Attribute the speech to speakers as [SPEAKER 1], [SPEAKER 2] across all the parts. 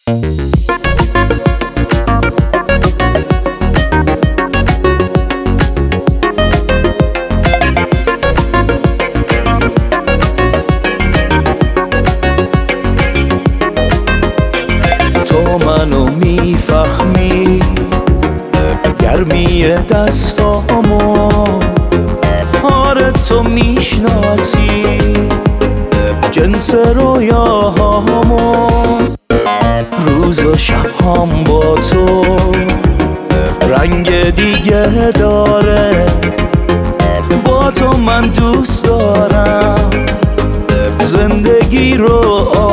[SPEAKER 1] تو منو میفهمی، گرمی دستامو آره تو میشناسی، جنس رویاهامو روز و شبهام با تو رنگ دیگه داره، با تو من دوست دارم زندگی رو.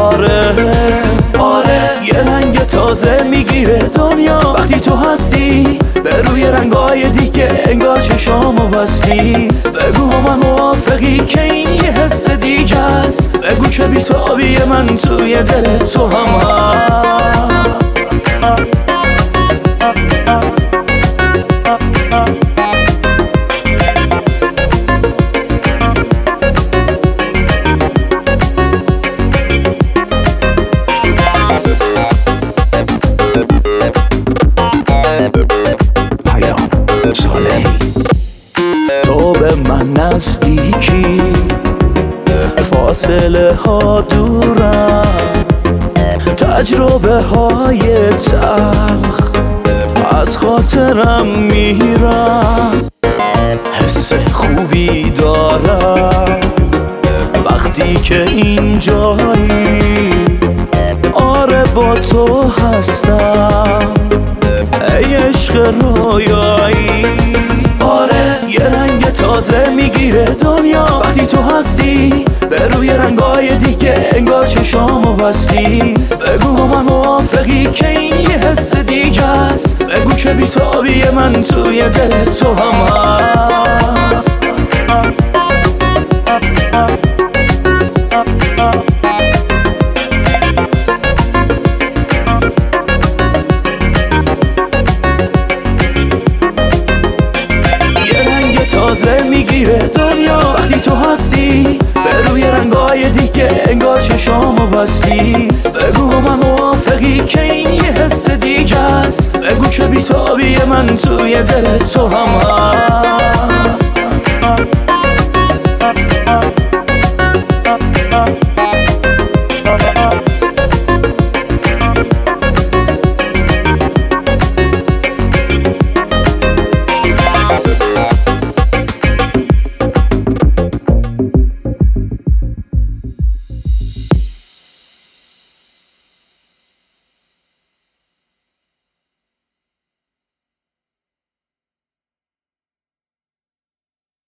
[SPEAKER 1] آره یه رنگ تازه میگیره دنیا وقتی تو هستی، به روی رنگای دیگه انگار چشامو بستی. بگو من موافقی که این یه حس دیگه است، بگو که بی‌تابی من توی دل تو هم هست. تو به من نزدیکی، فاصله ها دورم، تجربه های تلخ از خاطرم میرم. حس خوبی دارم وقتی که اینجایی، آره با تو هستم ای عشق رویایی. آره یه رنگ تازه میگیره دنیا وقتی تو هستی، به روی رنگای دیگه انگار چشامو بستی. بگو من موافقی که این یه حس دیگه است، بگو که بی‌تابی من توی دل تو هم هست. تازه میگیره دنیا وقتی تو هستی، به روی رنگای دیگه انگار چشامو بستی. بگو من موافقی که این یه حس دیگه است، بگو که بی‌تابی من توی دل تو هم هست.